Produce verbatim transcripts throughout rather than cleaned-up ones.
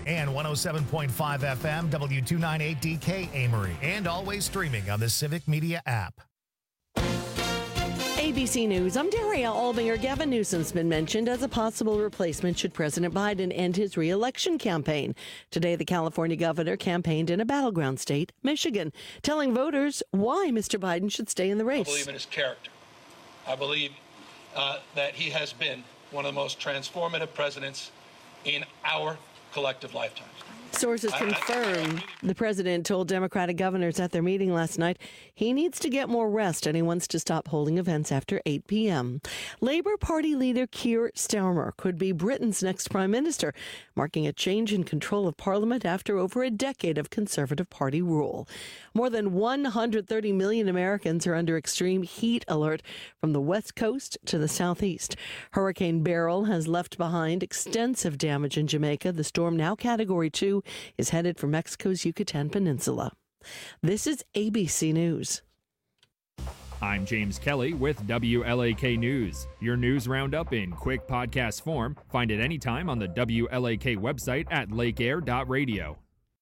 Amory, and one oh seven point five F M, W two ninety-eight D K Amory, and always streaming on the Civic Media app. A B C News, I'm Daria Albinger. Gavin Newsom's been mentioned as a possible replacement should President Biden end his re-election campaign. Today, the California governor campaigned in a battleground state, Michigan, telling voters why Mister Biden should stay in the race. I believe in his character. I believe uh, that he has been one of the most transformative presidents in our collective lifetimes. Sources confirm the president told Democratic governors at their meeting last night he needs to get more rest and he wants to stop holding events after eight p.m. Labour Party leader Keir Starmer could be Britain's next prime minister, marking a change in control of Parliament after over a decade of Conservative Party rule. More than one hundred thirty million Americans are under extreme heat alert from the west coast to the southeast. Hurricane Beryl has left behind extensive damage in Jamaica. The storm, now Category two, is headed for Mexico's Yucatan Peninsula. This is A B C News. I'm James Kelly with W L A K News. Your news roundup in quick podcast form. Find it anytime on the W L A K website at lake air dot radio.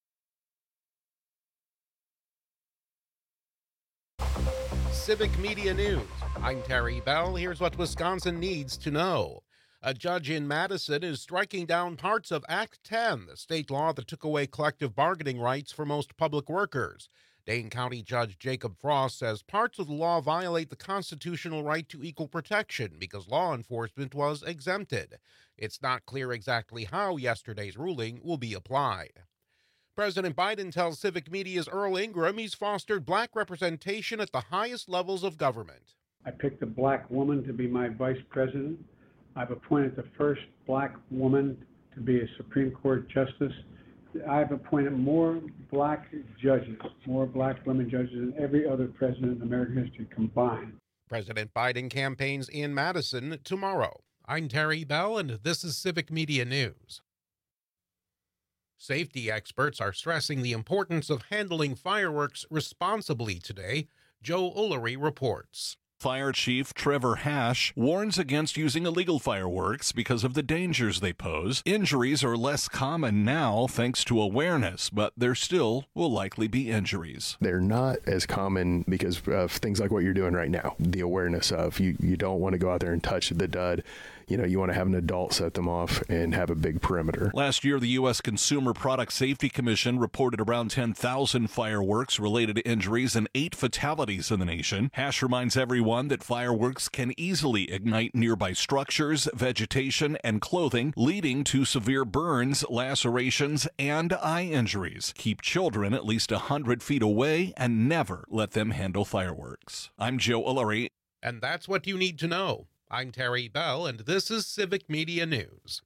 Civic Media News. I'm Terry Bell. Here's what Wisconsin needs to know. A judge in Madison is striking down parts of Act ten, the state law that took away collective bargaining rights for most public workers. Dane County Judge Jacob Frost says parts of the law violate the constitutional right to equal protection because law enforcement was exempted. It's not clear exactly how yesterday's ruling will be applied. President Biden tells Civic Media's Earl Ingram he's fostered black representation at the highest levels of government. I picked a black woman to be my vice president. I've appointed the first black woman to be a Supreme Court justice. I've appointed more black judges, more black women judges than every other president in American history combined. President Biden campaigns in Madison tomorrow. I'm Terry Bell, and this is Civic Media News. Safety experts are stressing the importance of handling fireworks responsibly today. Joe Ullery reports. Fire Chief Trevor Hash warns against using illegal fireworks because of the dangers they pose. Injuries are less common now thanks to awareness, but there still will likely be injuries. They're not as common because of things like what you're doing right now. The awareness of you, you don't want to go out there and touch the dud. You know, you want to have an adult set them off and have a big perimeter. Last year, the U S Consumer Product Safety Commission reported around ten thousand fireworks-related injuries and eight fatalities in the nation. Hash reminds everyone that fireworks can easily ignite nearby structures, vegetation, and clothing, leading to severe burns, lacerations, and eye injuries. Keep children at least one hundred feet away and never let them handle fireworks. I'm Joe Ullery. And that's what you need to know. I'm Terry Bell, and this is Civic Media News.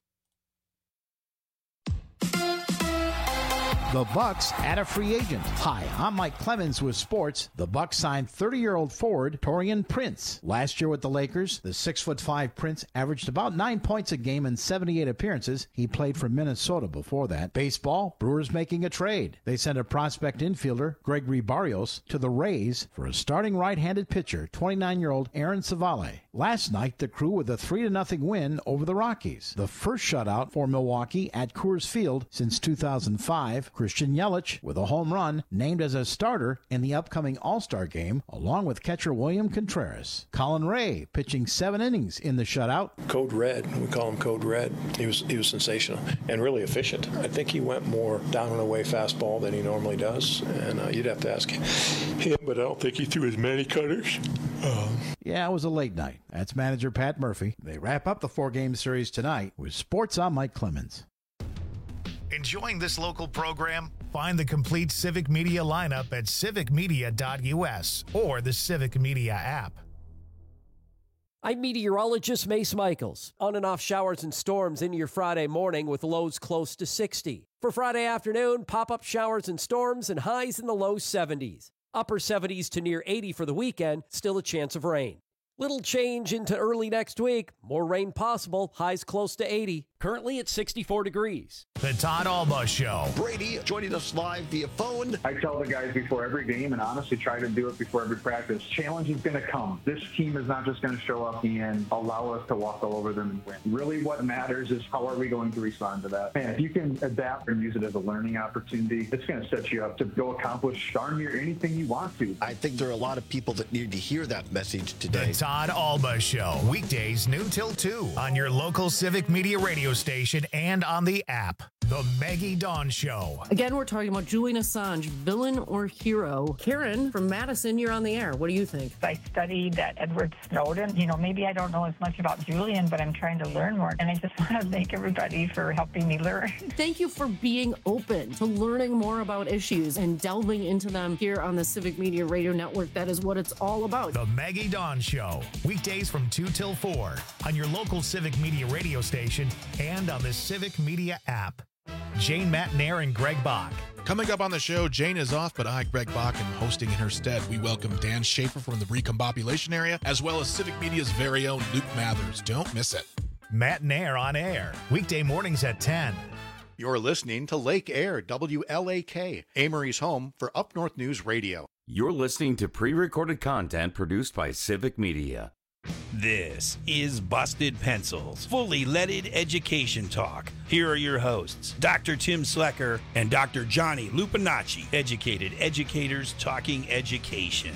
The Bucks add a free agent. Hi, I'm Mike Clemens with sports. The Bucks signed thirty-year-old forward Taurean Prince. Last year with the Lakers, the six foot five Prince averaged about nine points a game in seventy-eight appearances. He played for Minnesota before that. Baseball, Brewers making a trade. They sent a prospect infielder, Gregory Barrios, to the Rays for a starting right-handed pitcher, twenty-nine-year-old Aaron Savale. Last night, the Crew with a three to nothing win over the Rockies. The first shutout for Milwaukee at Coors Field since two thousand five. Christian Yelich, with a home run, named as a starter in the upcoming All-Star game, along with catcher William Contreras. Colin Ray pitching seven innings in the shutout. Code Red, we call him Code Red. He was he was sensational and really efficient. I think he went more down and away fastball than he normally does, and uh, you'd have to ask him, but I don't think he threw as many cutters. Um. Yeah, it was a late night. That's manager Pat Murphy. They wrap up the four-game series tonight with Sports on Mike Clemens. Enjoying this local program? Find the complete Civic Media lineup at civic media dot u s or the Civic Media app. I'm meteorologist Mace Michaels. On and off showers and storms into your Friday morning with lows close to sixty. For Friday afternoon, pop-up showers and storms and highs in the low seventies. Upper seventies to near eighty for the weekend, still a chance of rain. Little change into early next week. More rain possible, highs close to eighty. currently at sixty-four degrees. The Todd Alba Show. Brady joining us live via phone. I tell the guys before every game, and honestly try to do it before every practice, challenge is going to come. This team is not just going to show up and allow us to walk all over them and win. Really what matters is how are we going to respond to that. And if you can adapt and use it as a learning opportunity, it's going to set you up to go accomplish darn near anything you want to. I think there are a lot of people that need to hear that message today. The Todd Alba Show. Weekdays noon till two on your local Civic Media radio station and on the app. The Maggie Dawn Show. Again, we're talking about Julian Assange, villain or hero. Karen from Madison, you're on the air. What do you think? I studied that Edward Snowden. You know, maybe I don't know as much about Julian, but I'm trying to learn more. And I just want to thank everybody for helping me learn. Thank you for being open to learning more about issues and delving into them here on the Civic Media Radio Network. That is what it's all about. The Maggie Dawn Show. Weekdays from two till four on your local Civic Media radio station and on the Civic Media app. Jane Matnair and Greg Bach. Coming up on the show, Jane is off, but I, Greg Bach, am hosting in her stead. We welcome Dan Schaefer from the Recombobulation area, as well as Civic Media's very own Luke Mathers. Don't miss it. Matnair on air, weekday mornings at ten. You're listening to Lake Air, W L A K, Amory's home for Up North News Radio. You're listening to pre-recorded content produced by Civic Media. This is Busted Pencils, fully leaded education talk. Here are your hosts, Doctor Tim Slecker and Doctor Johnny Lupinacci, educated educators talking education.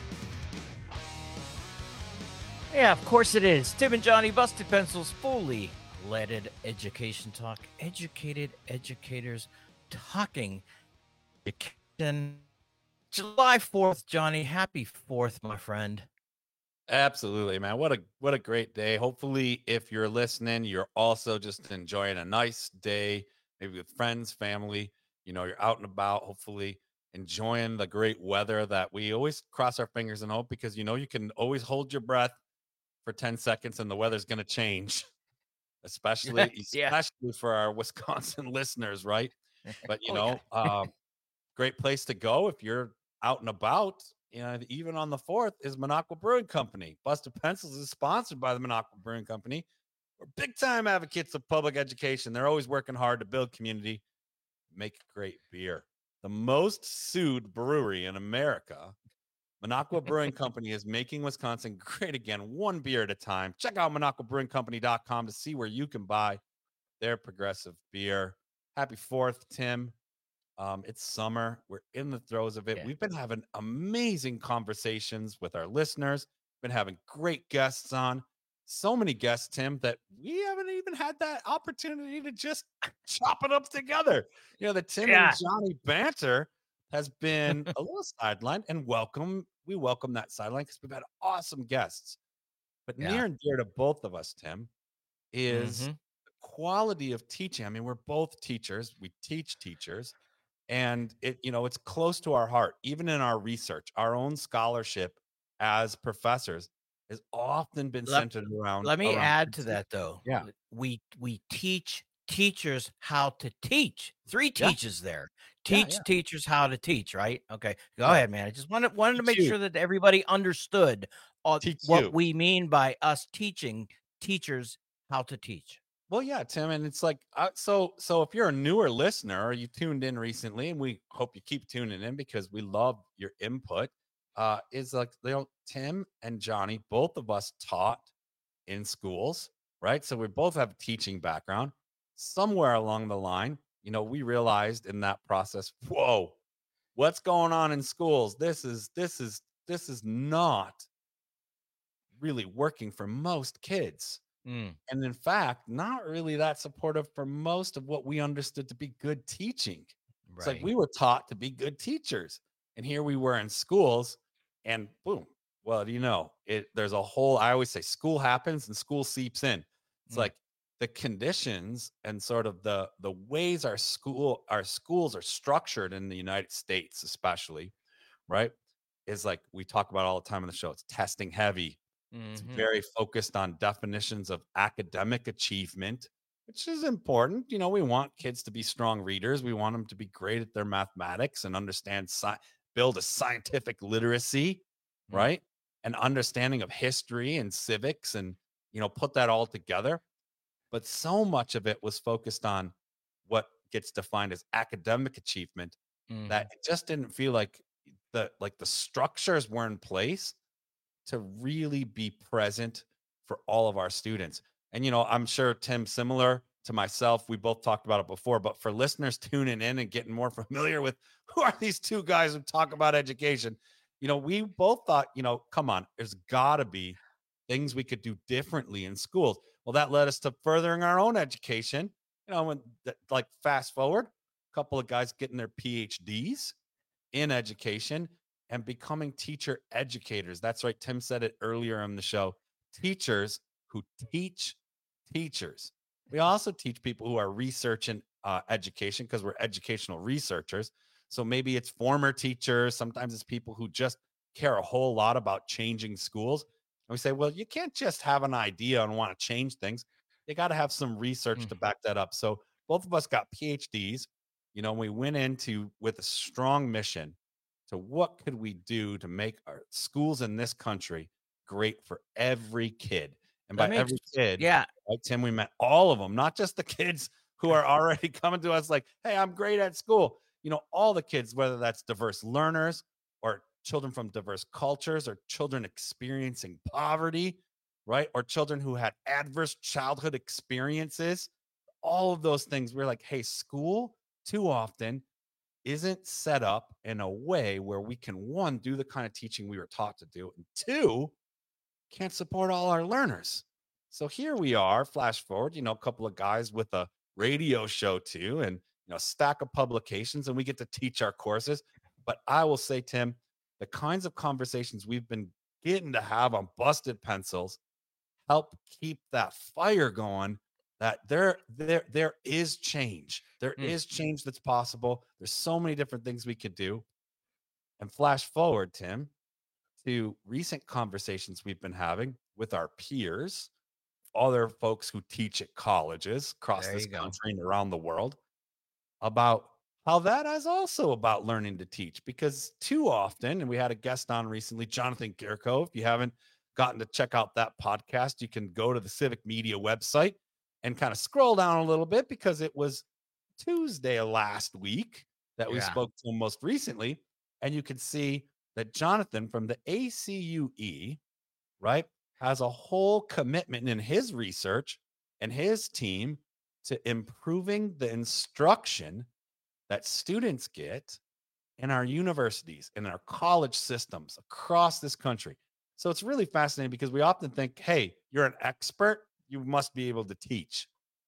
Yeah, of course it is. Tim and Johnny, Busted Pencils, fully leaded education talk. Educated educators talking education. July fourth, Johnny. Happy fourth, my friend. Absolutely, man. What a what a great day. Hopefully, if you're listening, you're also just enjoying a nice day, maybe with friends, family. You know, you're out and about, hopefully enjoying the great weather that we always cross our fingers and hope, because, you know, you can always hold your breath for ten seconds and the weather's going to change, especially, yeah. especially for our Wisconsin listeners, right? But, you oh, know, yeah. um, great place to go if you're out and about. You know, even on the fourth is Minocqua Brewing Company. Busted Pencils is sponsored by the Minocqua Brewing Company. We're big time advocates of public education. They're always working hard to build community, make great beer. The most sued brewery in America, Minocqua Brewing Company, is making Wisconsin great again, one beer at a time. Check out minocqua brewing company dot com to see where you can buy their progressive beer. Happy fourth, Tim. Um, it's summer. We're in the throes of it. Yeah. We've been having amazing conversations with our listeners. Been having great guests on. So many guests, Tim, that we haven't even had that opportunity to just chop it up together. You know, the Tim yeah. and Johnny banter has been a little sidelined, and welcome. We welcome that sideline because we've had awesome guests. But yeah. near and dear to both of us, Tim, is mm-hmm. the quality of teaching. I mean, we're both teachers. We teach teachers. And it, you know, it's close to our heart, even in our research. Our own scholarship as professors has often been let, centered around. Let me around add teaching. to that, though. Yeah, we we teach teachers how to teach. Three teaches yeah. there. Teach yeah, yeah. teachers how to teach. Right? Okay. Go yeah. ahead, man. I just wanted wanted to make you. sure that everybody understood uh, what you. we mean by us teaching teachers how to teach. Well, yeah, Tim, and it's like, uh, so, so if you're a newer listener or you tuned in recently, and we hope you keep tuning in because we love your input, uh, is like, you know, Tim and Johnny, both of us taught in schools, right? So we both have a teaching background. Somewhere along the line, you know, we realized in that process, whoa, what's going on in schools? This is, this is, this is not really working for most kids. Mm. And in fact, not really that supportive for most of what we understood to be good teaching. Right. It's like we were taught to be good teachers. And here we were in schools and boom. Well, you know, it there's a whole, I always say school happens and school seeps in. It's mm. like the conditions and sort of the the ways our school, our schools are structured in the United States, especially, right? Is like we talk about all the time on the show. It's testing heavy. Mm-hmm. It's very focused on definitions of academic achievement, which is important. You know, we want kids to be strong readers. We want them to be great at their mathematics and understand, sci- build a scientific literacy, mm-hmm. right? An understanding of history and civics and, you know, put that all together. but so much of it was focused on what gets defined as academic achievement Mhm. that it just didn't feel like the like the structures were in place to really be present for all of our students. And you know, I'm sure Tim, similar to myself, we both talked about it before, but for listeners tuning in and getting more familiar with who are these two guys who talk about education, you know, we both thought, you know, come on, there's got to be things we could do differently in schools. Well, that led us to furthering our own education. You know, when th- like fast forward, a couple of guys getting their P H Ds in education and becoming teacher educators. That's right. Tim said it earlier on the show. Teachers who teach teachers. We also teach people who are researching uh, education because we're educational researchers. So maybe it's former teachers. Sometimes it's people who just care a whole lot about changing schools. And we say, well, you can't just have an idea and want to change things. You got to have some research Mm. to back that up. So both of us got P H Ds. You know, we went into with a strong mission to what could we do to make our schools in this country great for every kid. And by That makes- every kid, yeah. right, Tim, we meant all of them, not just the kids who are already coming to us like, hey, I'm great at school. You know, all the kids, whether that's diverse learners or children from diverse cultures or children experiencing poverty, right? Or children who had adverse childhood experiences, all of those things. We're like, hey, school too often isn't set up in a way where we can, one, do the kind of teaching we were taught to do, and two, can't support all our learners. So here we are, flash forward, you know, a couple of guys with a radio show too, and, you know, a stack of publications, and we get to teach our courses. But I will say, Tim, the kinds of conversations we've been getting to have on Busted Pencils help keep that fire going, that there, there, there is change. There Mm. is change that's possible. There's so many different things we could do. And flash forward, Tim, to recent conversations we've been having with our peers, other folks who teach at colleges across There this you go. country and around the world, about how that is also about learning to teach. Because too often, and we had a guest on recently, Jonathan Gerko. If you haven't gotten to check out that podcast, you can go to the Civic Media website and kind of scroll down a little bit, because it was Tuesday last week that we Yeah. spoke to him most recently. And you can see that Jonathan from the A C U E, right, has a whole commitment in his research and his team to improving the instruction that students get in our universities and our college systems across this country. So it's really fascinating, because we often think, hey, you're an expert, you must be able to teach.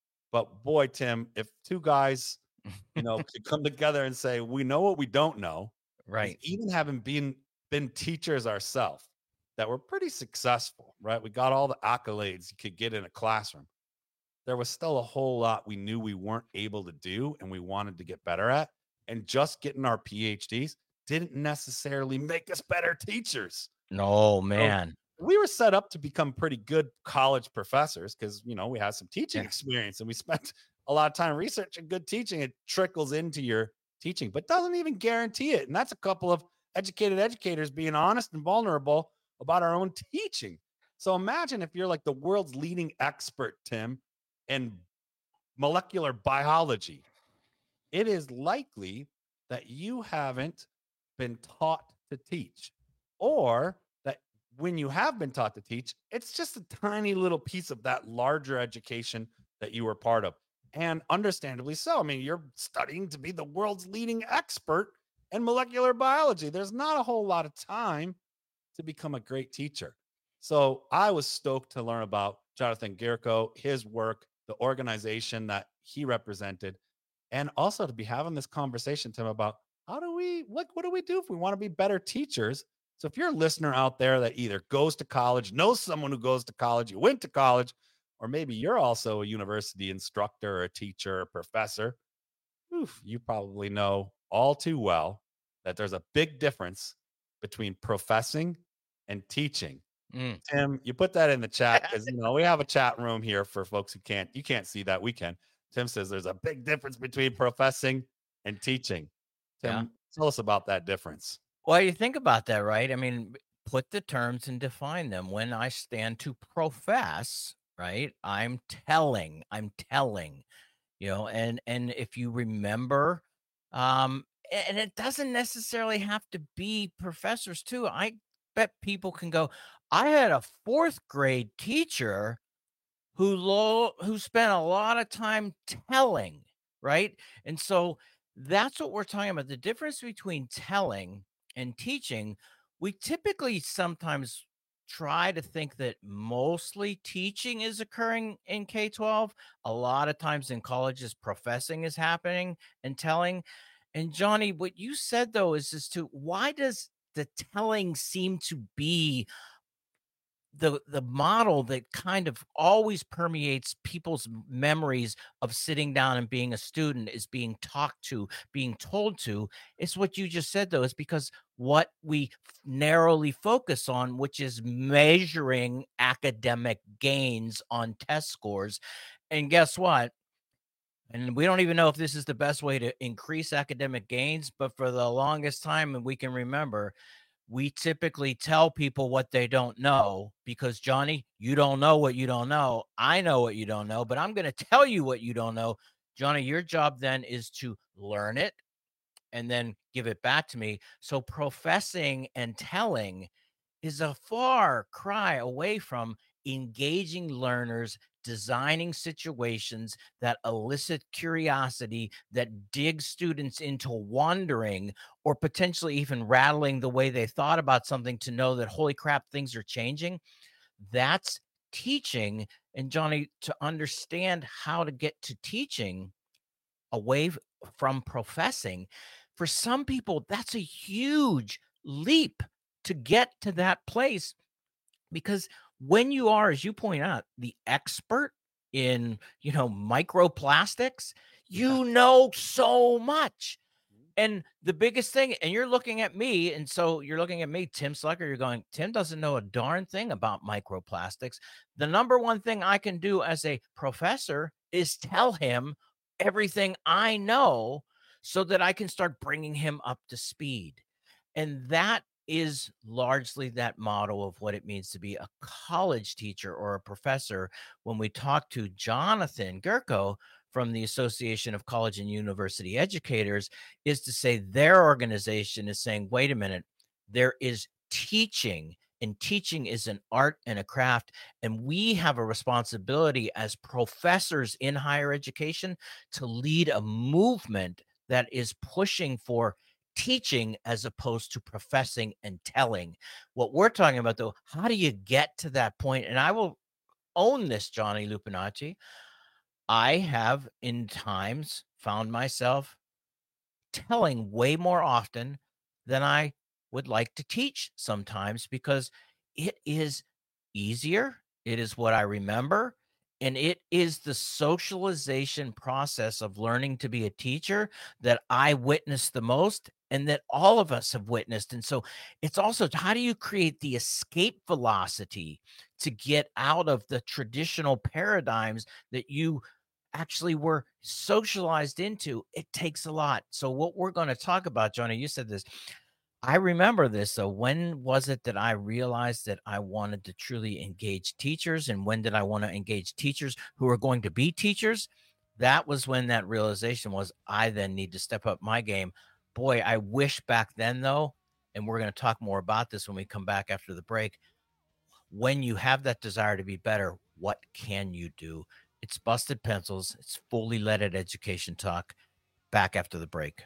But boy, Tim, if two guys, you know, could come together and say, we know what we don't know, Right. even having been been teachers ourselves, that were pretty successful, right? We got all the accolades you could get in a classroom. There was still a whole lot we knew we weren't able to do and we wanted to get better at. And just getting our P H Ds didn't necessarily make us better teachers. No, man. We were set up to become pretty good college professors because, you know, we had some teaching Yeah. experience and we spent a lot of time researching good teaching. It trickles into your teaching, but doesn't even guarantee it. And that's a couple of educated educators being honest and vulnerable about our own teaching. So imagine if you're like the world's leading expert, Tim, in molecular biology. It is likely that you haven't been taught to teach, or that when you have been taught to teach, it's just a tiny little piece of that larger education that you were part of. And understandably so. I mean, you're studying to be the world's leading expert in molecular biology. There's not a whole lot of time to become a great teacher. So I was stoked to learn about Jonathan Gerko, his work, the organization that he represented, and also to be having this conversation, Tim, about how do we, what, what do we do if we want to be better teachers? So if you're a listener out there that either goes to college, knows someone who goes to college, you went to college, or maybe you're also a university instructor or a teacher or professor, oof, you probably know all too well that there's a big difference between professing and teaching. Mm. Tim, you put that in the chat because, you know, we have a chat room here for folks who can't, you can't see that. We can. Tim says there's a big difference between professing and teaching. Tim, Yeah. tell us about that difference. Well, you think about that, right? I mean, put the terms and define them. When I stand to profess, right? I'm telling, I'm telling, you know, and, and if you remember, um, and it doesn't necessarily have to be professors too. I bet people can go, I had a fourth grade teacher who lo- who spent a lot of time telling, right? And so that's what we're talking about. The difference between telling and teaching, we typically sometimes try to think that mostly teaching is occurring in K twelve. A lot of times in colleges, professing is happening and telling. And Johnny, what you said though is as to why does the telling seem to be the the model that kind of always permeates people's memories of sitting down and being a student, is being talked to, being told to. It's what you just said though, is because what we narrowly focus on, which is measuring academic gains on test scores. And guess what? And we don't even know if this is the best way to increase academic gains, but for the longest time, and we can remember, we typically tell people what they don't know because, Johnny, you don't know what you don't know. I know what you don't know, but I'm going to tell you what you don't know. Johnny, your job then is to learn it and then give it back to me. So professing and telling is a far cry away from engaging learners, designing situations that elicit curiosity, that dig students into wondering, or potentially even rattling the way they thought about something to know that, holy crap, things are changing. That's teaching. And Johnny, to understand how to get to teaching away from professing, for some people, that's a huge leap to get to that place, because when you are, as you point out, the expert in, you know, microplastics, you know so much. And the biggest thing, and you're looking at me, and so you're looking at me, Tim Slecker, you're going, Tim doesn't know a darn thing about microplastics. The number one thing I can do as a professor is tell him everything I know so that I can start bringing him up to speed. And that is largely that model of what it means to be a college teacher or a professor. When we talk to Jonathan Gerko from the Association of College and University Educators, is to say their organization is saying, wait a minute, there is teaching, and teaching is an art and a craft. And we have a responsibility as professors in higher education to lead a movement that is pushing for teaching as opposed to professing and telling. What we're talking about, though, how do you get to that point? And I will own this, Johnny Lupinacci. I have in times found myself telling way more often than I would like to teach sometimes, because it is easier. It is what I remember. And it is the socialization process of learning to be a teacher that I witnessed the most, and that all of us have witnessed. And so it's also, how do you create the escape velocity to get out of the traditional paradigms that you actually were socialized into? It takes a lot. So what we're going to talk about, Johnny, you said this, I remember this. So when was it that I realized that I wanted to truly engage teachers? And when did I want to engage teachers who are going to be teachers? That was when that realization was, I then need to step up my game. Boy, I wish back then, though, and we're going to talk more about this when we come back after the break, when you have that desire to be better, what can you do? It's Busted Pencils. It's Fully Leaded Education Talk. Back after the break.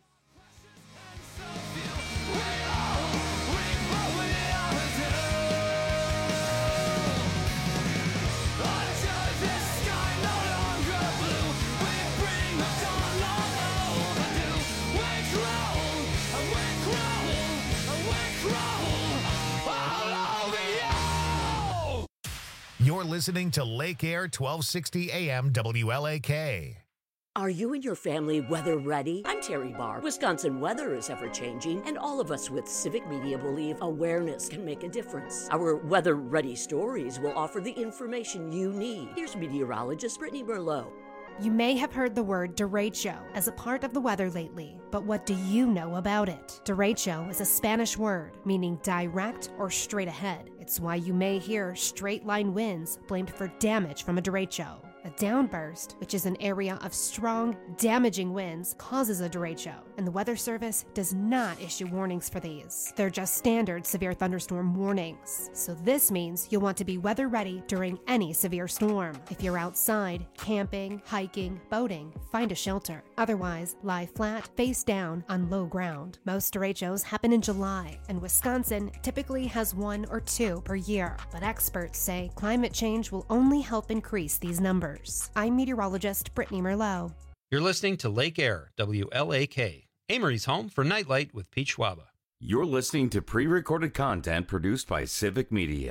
You're listening to Lake Air twelve sixty A M W L A K. Are you and your family weather ready? I'm Terry Barr. Wisconsin weather is ever-changing, and all of us with Civic Media believe awareness can make a difference. Our Weather Ready stories will offer the information you need. Here's meteorologist Brittany Merlot. You may have heard the word derecho as a part of the weather lately, but what do you know about it? Derecho is a Spanish word meaning direct or straight ahead. It's why you may hear straight line winds blamed for damage from a derecho. A downburst, which is an area of strong, damaging winds, causes a derecho, and the Weather Service does not issue warnings for these. They're just standard severe thunderstorm warnings. So this means you'll want to be weather ready during any severe storm. If you're outside, camping, hiking, boating, find a shelter. Otherwise, lie flat, face down, on low ground. Most derechos happen in July, and Wisconsin typically has one or two per year. But experts say climate change will only help increase these numbers. I'm meteorologist Brittany Merlot. You're listening to Lake Air, W L A K, Amory's home for Nightlight with Pete Schwaba. You're listening to pre-recorded content produced by Civic Media.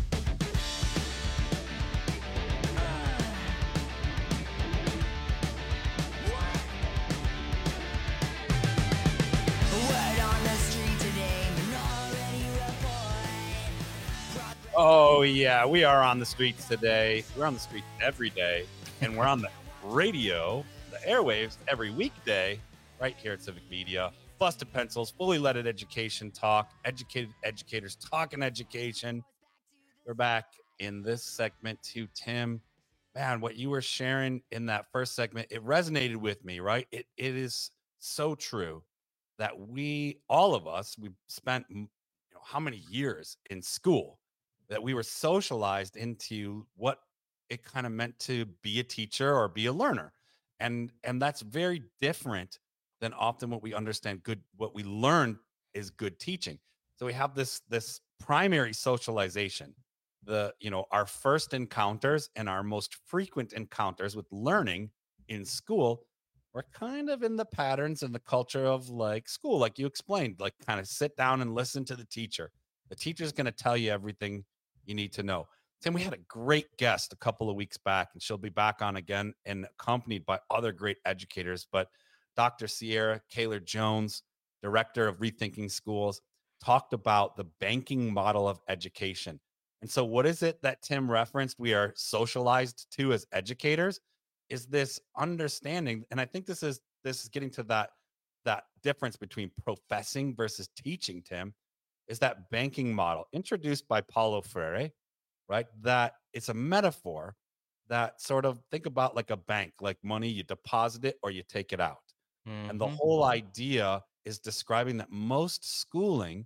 Oh, yeah, we are on the streets today. We're on the streets every day, and we're on the radio, the airwaves, every weekday, right here at Civic Media. Busted Pencils, fully leaded education talk, educated educators talking education. We're back in this segment too, Tim. Man, what you were sharing in that first segment, it resonated with me, right? It It is so true that we, all of us, we spent, you know, how many years in school, that we were socialized into what it kind of meant to be a teacher or be a learner. And, and that's very different than often what we understand good, what we learn is good teaching. So we have this, this primary socialization, the, you know, our first encounters and our most frequent encounters with learning in school. We're kind of in the patterns and the culture of like school, like you explained, like kind of sit down and listen to the teacher. The teacher's going to tell you everything you need to know. Tim, we had a great guest a couple of weeks back, and she'll be back on again and accompanied by other great educators. But Doctor Sierra Kaler-Jones, director of Rethinking Schools, talked about the banking model of education. And so what is it that Tim referenced we are socialized to as educators is this understanding. And I think this is this is getting to that, that difference between professing versus teaching, Tim, is that banking model introduced by Paulo Freire, right? That it's a metaphor that sort of think about like a bank, like money, you deposit it or you take it out. Mm-hmm. And the whole idea is describing that most schooling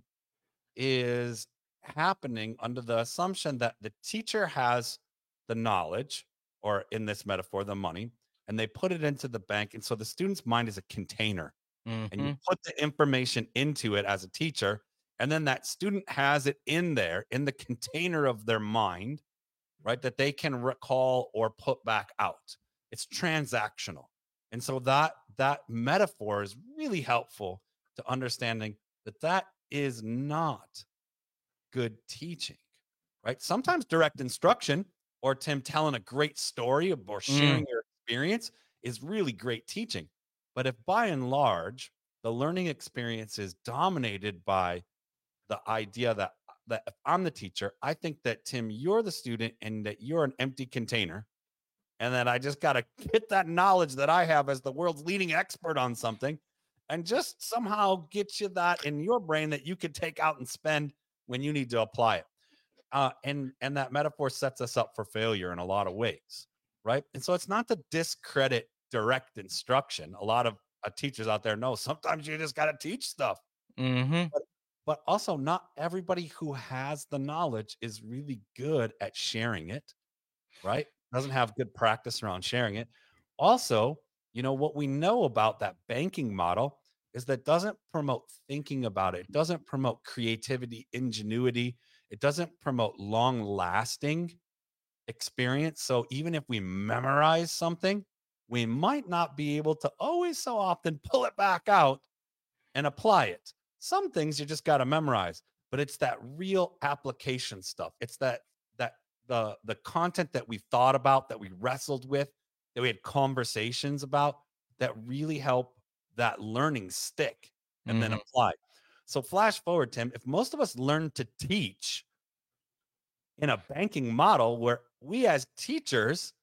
is happening under the assumption that the teacher has the knowledge, or in this metaphor, the money, and they put it into the bank. And so the student's mind is a container, mm-hmm. and you put the information into it as a teacher. And then that student has it in there, in the container of their mind, right, that they can recall or put back out. It's transactional. And so that that metaphor is really helpful to understanding that that is not good teaching, right? Sometimes direct instruction or Tim telling a great story or sharing mm. your experience is really great teaching. But if by and large, the learning experience is dominated by the idea that, that if I'm the teacher, I think that, Tim, you're the student and that you're an empty container, and that I just got to get that knowledge that I have as the world's leading expert on something and just somehow get you that in your brain that you could take out and spend when you need to apply it. Uh, and, and that metaphor sets us up for failure in a lot of ways, right? And so it's not to discredit direct instruction. A lot of uh, teachers out there know sometimes you just got to teach stuff. Mm-hmm. But But also not everybody who has the knowledge is really good at sharing it, right? Doesn't have good practice around sharing it. Also, you know, what we know about that banking model is that doesn't promote thinking about it. It doesn't promote creativity, ingenuity. It doesn't promote long-lasting experience. So even if we memorize something, we might not be able to always so often pull it back out and apply it. Some things you just got to memorize, but it's that real application stuff. It's that that the the content that we thought about, that we wrestled with, that we had conversations about, that really help that learning stick and mm-hmm. then apply. So flash forward, Tim, if most of us learn to teach in a banking model where we as teachers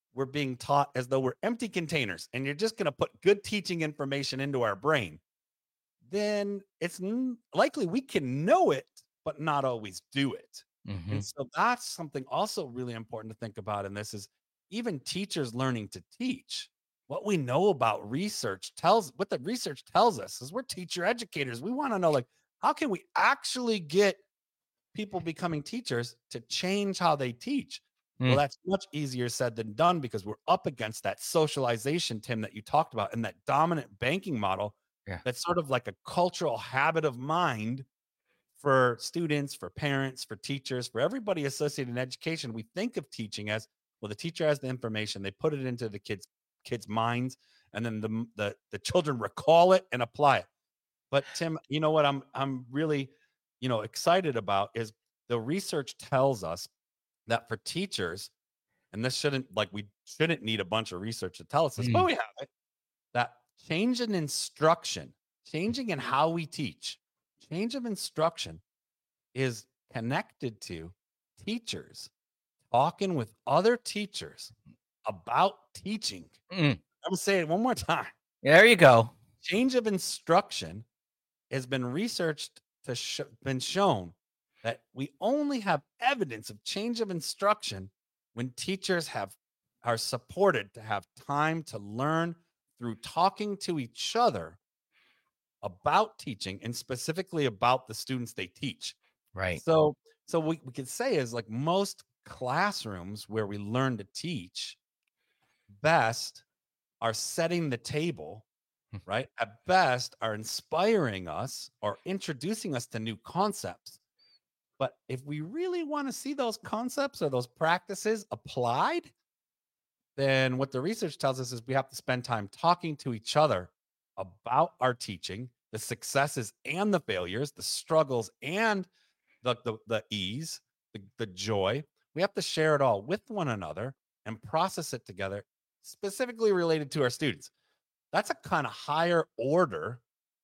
we're being taught as though we're empty containers and you're just going to put good teaching information into our brain, then it's n- likely we can know it, but not always do it. Mm-hmm. And so that's something also really important to think about in this is even teachers learning to teach. What we know about research tells, what the research tells us is we're teacher educators. We want to know, like, how can we actually get people becoming teachers to change how they teach? Mm. Well, that's much easier said than done because we're up against that socialization, Tim, that you talked about, and that dominant banking model. Yeah. That's sort of like a cultural habit of mind for students, for parents, for teachers, for everybody associated in education. We think of teaching as, well, the teacher has the information, they put it into the kids' kids' minds, and then the, the the children recall it and apply it. But Tim, you know what I'm I'm really, you know, excited about is the research tells us that for teachers, and this shouldn't, like, we shouldn't need a bunch of research to tell us this, mm. but we have it, that change in instruction, changing in how we teach, change of instruction is connected to teachers talking with other teachers about teaching. Mm. I'm gonna say it one more time. There you go. Change of instruction has been researched to sh- been shown that we only have evidence of change of instruction when teachers have are supported to have time to learn through talking to each other about teaching and specifically about the students they teach. Right. So, so what we could say is, like, most classrooms where we learn to teach best are setting the table, right? At best are inspiring us or introducing us to new concepts. But if we really want to see those concepts or those practices applied, then what the research tells us is we have to spend time talking to each other about our teaching, the successes and the failures, the struggles and the, the, the ease, the, the joy. We have to share it all with one another and process it together, specifically related to our students. That's a kind of higher order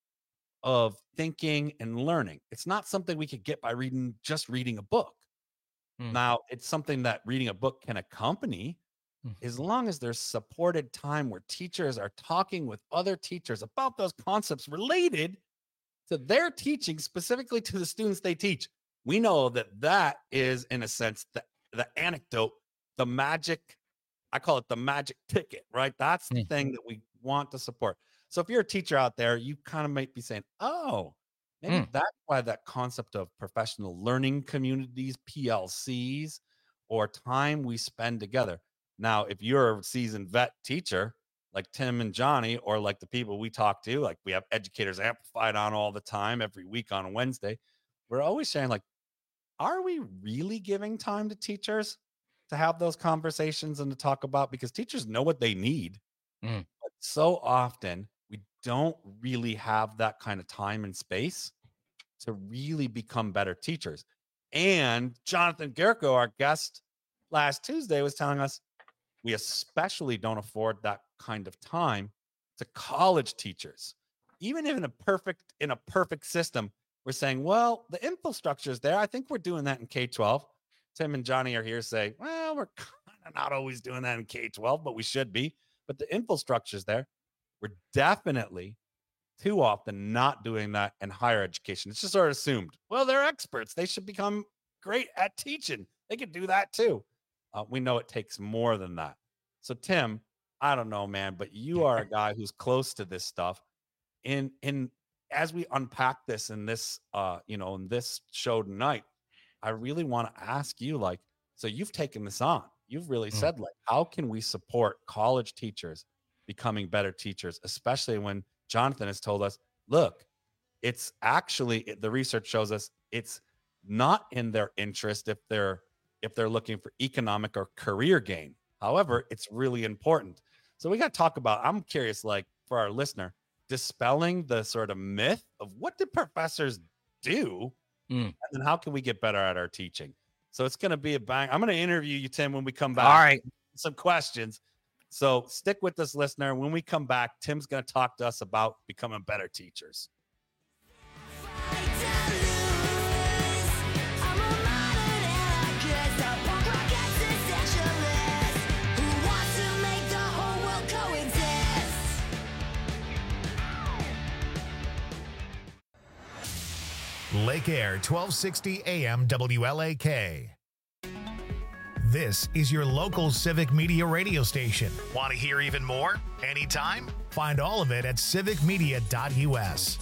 of thinking and learning. It's not something we could get by reading, just reading a book. Mm. Now, it's something that reading a book can accompany, mm. as long as there's supported time where teachers are talking with other teachers about those concepts related to their teaching, specifically to the students they teach. We know that that is, in a sense, the, the anecdote, the magic, I call it the magic ticket, right? That's the mm. thing that we want to support. So if you're a teacher out there, you kind of might be saying, oh, maybe mm. that's why that concept of professional learning communities, P L Cs, or time we spend together. Now, if you're a seasoned vet teacher, like Tim and Johnny, or like the people we talk to, like we have Educators Amplified on all the time, every week on a Wednesday, we're always saying, like, are we really giving time to teachers to have those conversations and to talk about? Because teachers know what they need. Mm. But so often we don't really have that kind of time and space to really become better teachers. And Jonathan Gerko, our guest last Tuesday, was telling us we especially don't afford that kind of time to college teachers. Even if in a perfect, in a perfect system, we're saying, well, the infrastructure is there. I think we're doing that in K twelve. Tim and Johnny are here say, well, we're kind of not always doing that in K twelve, but we should be. But the infrastructure is there. We're definitely too often not doing that in higher education. It's just sort of assumed, well, they're experts. They should become great at teaching. They could do that too. Uh, we know it takes more than that. So Tim, I don't know, man, but you are a guy who's close to this stuff. In, in, as we unpack this in this, uh, you know, in this show tonight, I really want to ask you, like, so you've taken this on. You've really mm. said, like, how can we support college teachers becoming better teachers, especially when Jonathan has told us, look, it's actually, the research shows us it's not in their interest if they're if they're looking for economic or career gain. However, it's really important. So we got to talk about, I'm curious, like, for our listener, dispelling the sort of myth of what do professors do, mm. and then how can we get better at our teaching? So it's going to be a bang. I'm going to interview you, Tim, when we come back. All right. Some questions. So stick with us, listener. When we come back, Tim's going to talk to us about becoming better teachers. Who wants to Lake Air, twelve sixty A M W L A K. This is your local Civic Media radio station. Want to hear even more? Anytime? Find all of it at civic media dot U S.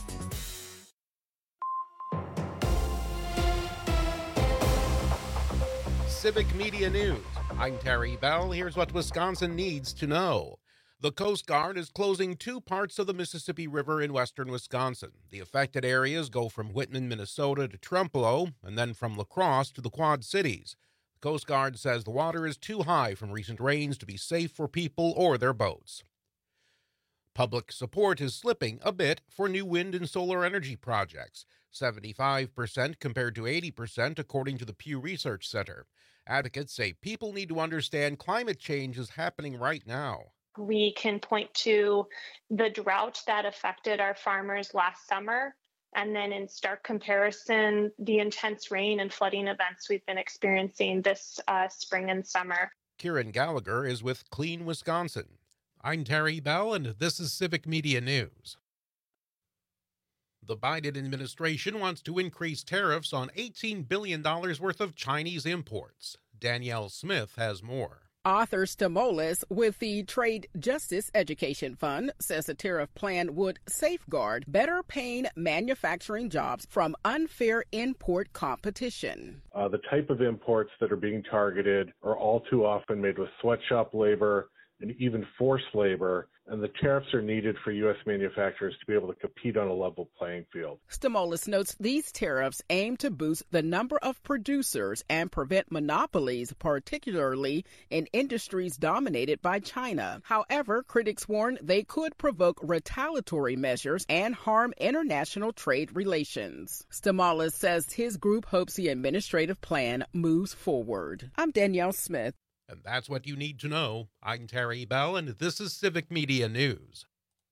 Civic Media News. I'm Terry Bell. Here's what Wisconsin needs to know. The Coast Guard is closing two parts of the Mississippi River in western Wisconsin. The affected areas go from Whitman, Minnesota to Trempealeau, and then from La Crosse to the Quad Cities. The Coast Guard says the water is too high from recent rains to be safe for people or their boats. Public support is slipping a bit for new wind and solar energy projects, seventy-five percent compared to eighty percent according to the Pew Research Center. Advocates say people need to understand climate change is happening right now. We can point to the drought that affected our farmers last summer, and then in stark comparison, the intense rain and flooding events we've been experiencing this uh, spring and summer. Kieran Gallagher is with Clean Wisconsin. I'm Terry Bell, and this is Civic Media News. The Biden administration wants to increase tariffs on eighteen billion dollars worth of Chinese imports. Danielle Smith has more. Arthur Stamolis with the Trade Justice Education Fund says the tariff plan would safeguard better paying manufacturing jobs from unfair import competition. Uh, the type of imports that are being targeted are all too often made with sweatshop labor and even forced labor, and the tariffs are needed for U S manufacturers to be able to compete on a level playing field. Stamolis notes these tariffs aim to boost the number of producers and prevent monopolies, particularly in industries dominated by China. However, critics warn they could provoke retaliatory measures and harm international trade relations. Stamolis says his group hopes the administrative plan moves forward. I'm Danielle Smith. And that's what you need to know. I'm Terry Bell, and this is Civic Media News.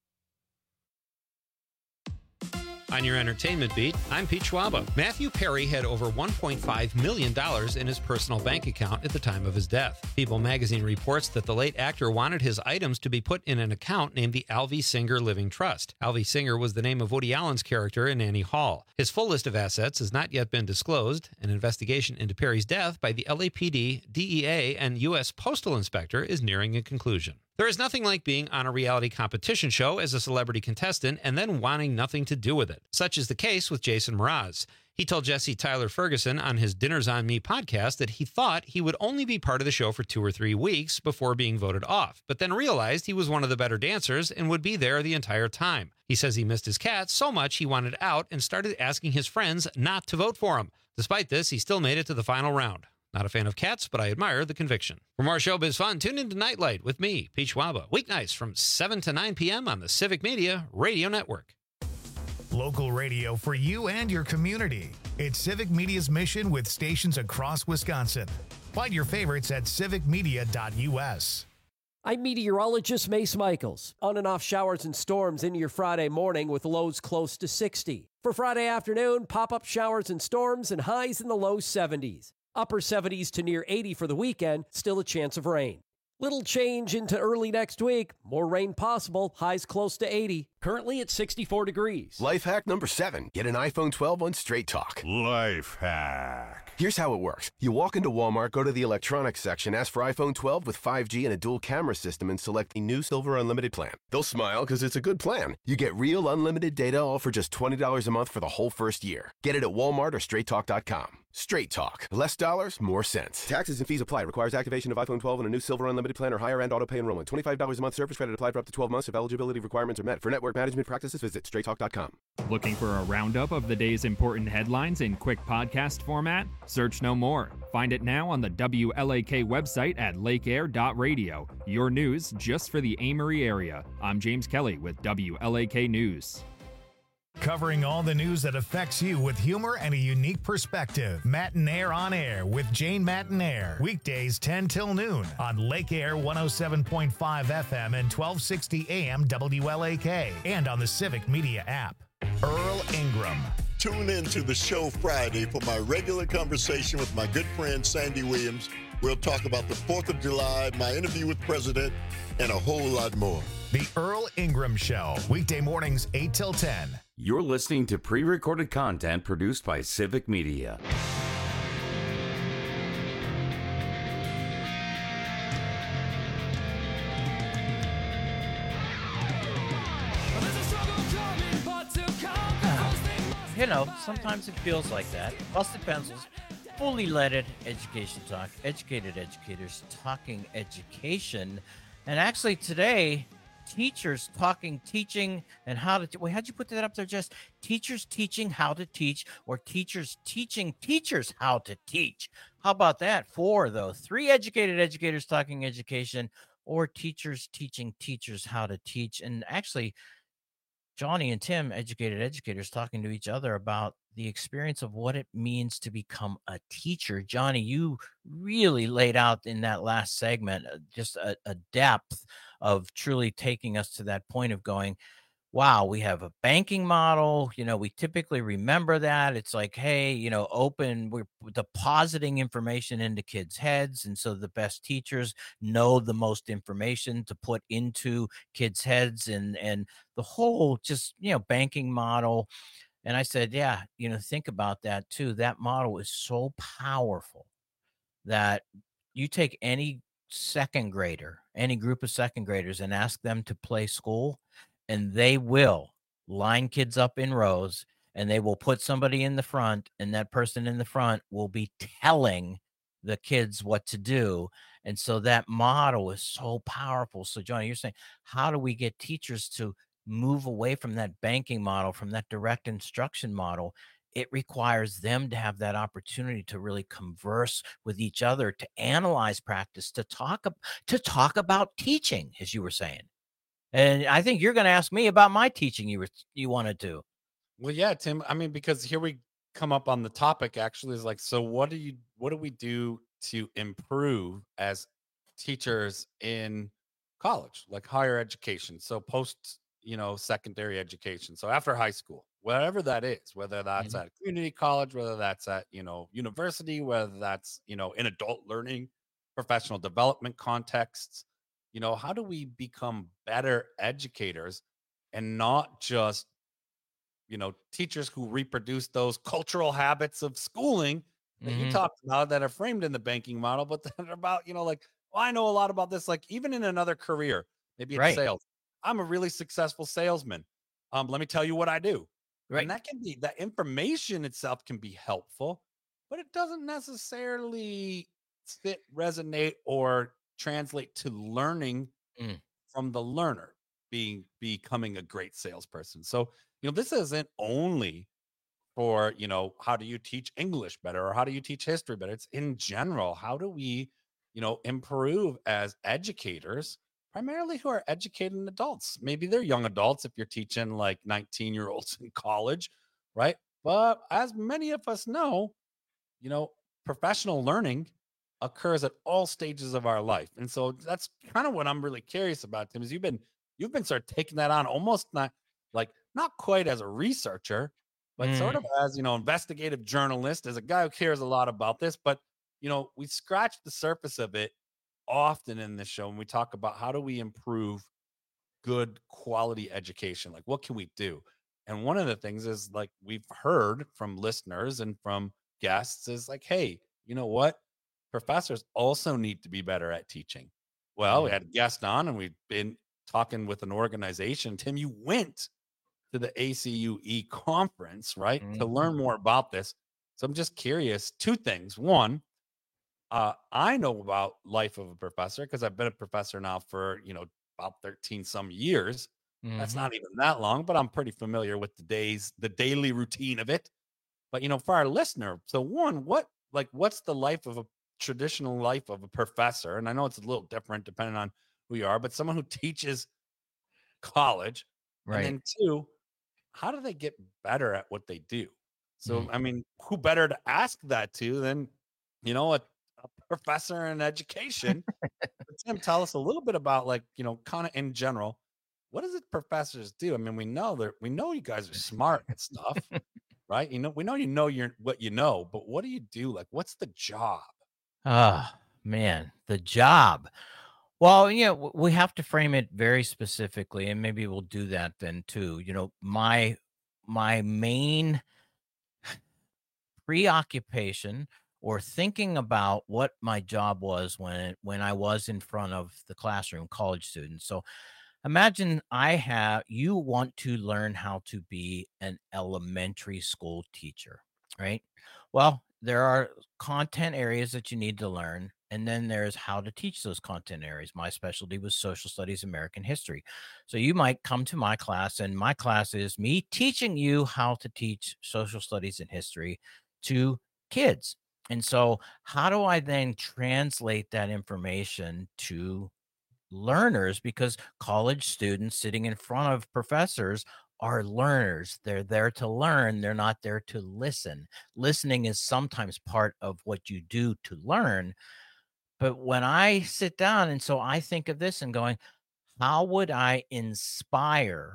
On your entertainment beat, I'm Pete Schwaba. Matthew Perry had over one point five million dollars in his personal bank account at the time of his death. People magazine reports that the late actor wanted his items to be put in an account named the Alvy Singer Living Trust. Alvy Singer was the name of Woody Allen's character in Annie Hall. His full list of assets has not yet been disclosed. An investigation into Perry's death by the L A P D, D E A, and U S Postal Inspector is nearing a conclusion. There is nothing like being on a reality competition show as a celebrity contestant and then wanting nothing to do with it. Such is the case with Jason Mraz. He told Jesse Tyler Ferguson on his Dinners on Me podcast that he thought he would only be part of the show for two or three weeks before being voted off, but then realized he was one of the better dancers and would be there the entire time. He says he missed his cat so much he wanted out and started asking his friends not to vote for him. Despite this, he still made it to the final round. Not a fan of cats, but I admire the conviction. For more showbiz fun, tune into Nightlight with me, Pete Schwaba, weeknights from seven to nine p.m. on the Civic Media Radio Network. Local radio for you and your community. It's Civic Media's mission with stations across Wisconsin. Find your favorites at civic media dot U S. I'm meteorologist Mace Michaels. On and off showers and storms into your Friday morning with lows close to sixty. For Friday afternoon, pop-up showers and storms and highs in the low seventies. Upper seventies to near eighty for the weekend, still a chance of rain. Little change into early next week. More rain possible, highs close to eighty. Currently at sixty-four degrees. Life hack number seven. Get an iPhone twelve on Straight Talk. Life hack. Here's how it works. You walk into Walmart, go to the electronics section, ask for iPhone twelve with five G and a dual camera system, and select the new Silver Unlimited plan. They'll smile because it's a good plan. You get real unlimited data all for just twenty dollars a month for the whole first year. Get it at Walmart or straight talk dot com. Straight Talk. Less dollars, more sense. Taxes and fees apply. Requires activation of iPhone twelve and a new Silver Unlimited plan or higher end auto pay enrollment. twenty-five dollars a month service credit applied for up to twelve months if eligibility requirements are met. For network management practices, visit straight talk dot com. Looking for a roundup of the day's important headlines in quick podcast format? Search no more. Find it now on the W L A K website at lake air dot radio. Your news just for the Amory area. I'm James Kelly with W L A K News. Covering all the news that affects you with humor and a unique perspective. Matinaire on Air with Jane Matinaire. Weekdays ten till noon on Lake Air one oh seven point five F M and twelve sixty A M W L A K and on the Civic Media app. Earl Ingram. Tune in to the show Friday for my regular conversation with my good friend Sandy Williams. We'll talk about the fourth of July, my interview with President, and a whole lot more. The Earl Ingram Show. Weekday mornings eight till ten. You're listening to pre-recorded content produced by Civic Media. You know, sometimes it feels like that. Busted Pencils, fully leaded education talk, educated educators talking education. And actually today, teachers talking teaching and how to, wait, how'd you put that up there, Jess? Teachers teaching how to teach, or teachers teaching teachers how to teach. How about that? Four, though. Three educated educators talking education, or teachers teaching teachers how to teach. And actually, Johnny and Tim, educated educators, talking to each other about the experience of what it means to become a teacher. Johnny, you really laid out in that last segment uh, just a, a depth of truly taking us to that point of going, wow, we have a banking model. You know, we typically remember that. It's like, hey, you know, open, we're depositing information into kids' heads. And so the best teachers know the most information to put into kids' heads, and, and the whole just, you know, banking model. And I said, yeah, you know, think about that too. That model is so powerful that you take any second grader, any group of second graders, and ask them to play school, and they will line kids up in rows, and they will put somebody in the front, and that person in the front will be telling the kids what to do. And so that model is so powerful. So Johnny, you're saying, how do we get teachers to move away from that banking model, from that direct instruction model? It requires them to have that opportunity to really converse with each other, to analyze practice, to talk, to talk about teaching, as you were saying. And I think you're going to ask me about my teaching you were, you wanted to. Well, yeah, Tim. I mean, because here we come up on the topic actually is like, so what do you, what do we do to improve as teachers in college, like higher education? So post, you know, secondary education. So after high school, whatever that is, whether that's mm-hmm. at community college, whether that's at, you know, university, whether that's, you know, in adult learning, professional development contexts. You know, how do we become better educators and not just, you know, teachers who reproduce those cultural habits of schooling that mm-hmm. you talked about that are framed in the banking model, but that are about, you know, like, well, I know a lot about this, like even in another career, maybe it's right. sales. I'm a really successful salesman. Um, let me tell you what I do. Right. And that can be, that information itself can be helpful, but it doesn't necessarily fit, resonate, or translate to learning mm. from the learner being becoming a great salesperson. So, you know, this isn't only for, you know, how do you teach English better, or how do you teach history better? It's in general, how do we, you know, improve as educators, primarily who are educating adults? Maybe they're young adults if you're teaching like nineteen year olds in college, right? But as many of us know, you know, professional learning occurs at all stages of our life. And so that's kind of what I'm really curious about, Tim, is you've been, you've been sort of taking that on almost not like, not quite as a researcher, but mm. sort of as, you know, investigative journalist, as a guy who cares a lot about this. But, you know, we scratch the surface of it often in this show when we talk about how do we improve good quality education? Like, what can we do? And one of the things is, like, we've heard from listeners and from guests is like, hey, you know what? Professors also need to be better at teaching. Well, we had a guest on and we've been talking with an organization. Tim, you went to the A C U E conference, right? Mm-hmm. To learn more about this. So I'm just curious, two things. One, uh, I know about life of a professor because I've been a professor now for, you know, about thirteen some years. Mm-hmm. That's not even that long, but I'm pretty familiar with the days, the daily routine of it. But, you know, for our listener, so one, what, like, what's the life of a traditional life of a professor? And I know it's a little different depending on who you are, but someone who teaches college, right? And then two, how do they get better at what they do? So, mm. I mean, who better to ask that to than, you know, a, a professor in education? Tim, tell us a little bit about, like, you know, kind of in general, what does it professors do? I mean, we know that we know you guys are smart and stuff, right? You know, we know you know you're what you know, but what do you do? Like, what's the job? Ah, oh, man, the job. Well, yeah, w- we have to frame it very specifically, and maybe we'll do that then too. You know, my my main preoccupation or thinking about what my job was when when I was in front of the classroom, college students. So imagine I have you want to learn how to be an elementary school teacher, right? Well, there are content areas that you need to learn, and then there's how to teach those content areas. My specialty was social studies, American history. So you might come to my class, and my class is me teaching you how to teach social studies and history to kids. And so, how do I then translate that information to learners? Because college students sitting in front of professors are learners. They're there to learn. They're not there to listen. Listening is sometimes part of what you do to learn. But when I sit down, and so I think of this and going, how would I inspire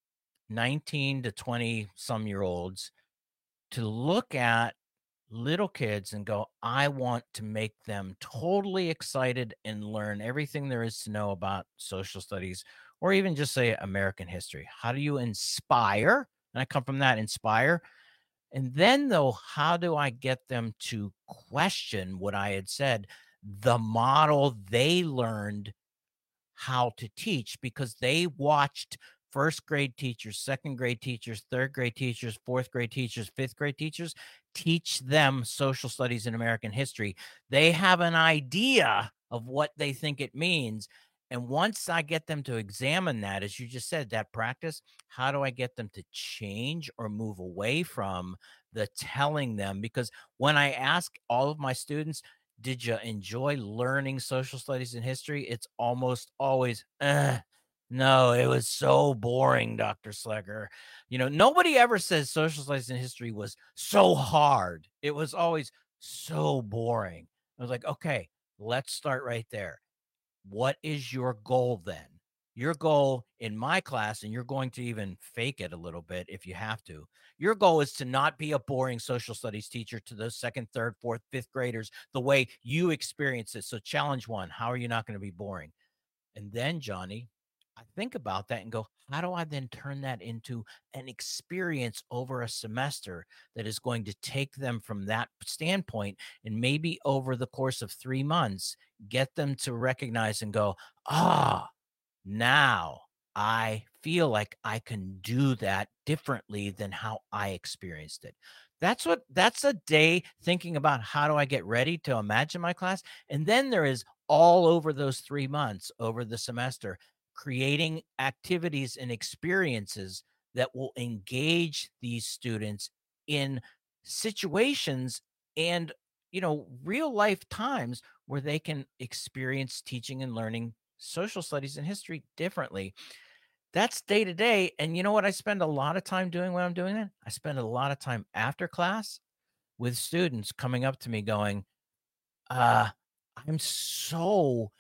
nineteen to twenty some year olds to look at little kids and go, I want to make them totally excited and learn everything there is to know about social studies, or even just say American history? How do you inspire? And I come from that, inspire. And then, though, how do I get them to question what I had said, the model they learned how to teach, because they watched first grade teachers, second grade teachers, third grade teachers, fourth grade teachers, fifth grade teachers teach them social studies and American history. They have an idea of what they think it means. And once I get them to examine that, as you just said, that practice, how do I get them to change or move away from the telling them? Because when I ask all of my students, did you enjoy learning social studies and history? It's almost always, uh, no, it was so boring, Doctor Slecker. You know, nobody ever says social studies and history was so hard. It was always so boring. I was like, okay, let's start right there. What is your goal then? Your goal in my class, and you're going to even fake it a little bit if you have to. Your goal is to not be a boring social studies teacher to those second, third, fourth, fifth graders the way you experience it. So challenge one, how are you not going to be boring? And then, Johnny, I think about that and go, how do I then turn that into an experience over a semester that is going to take them from that standpoint, and maybe over the course of three months, get them to recognize and go, ah, now I feel like I can do that differently than how I experienced it. That's what, that's a day thinking about how do I get ready to imagine my class. And then there is all over those three months over the semester, creating activities and experiences that will engage these students in situations and, you know, real life times where they can experience teaching and learning social studies and history differently. That's day to day. And you know what? I spend a lot of time doing when I'm doing that. I spend a lot of time after class with students coming up to me going, uh, I'm so